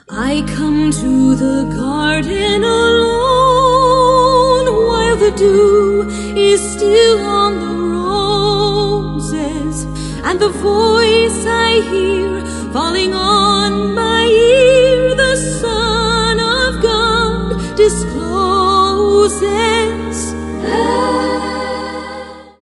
I come to the garden alone while the dew is still on the roses, and the voice I hear falling on my ear